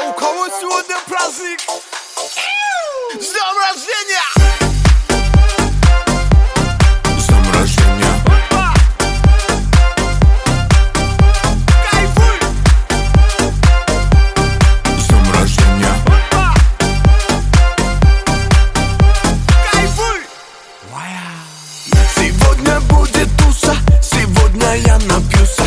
у кого сегодня праздник? С днем рождения! С днем рождения! Кайфуй! С днем рождения! Кайфуй! Сегодня будет туса, сегодня я напьюсь.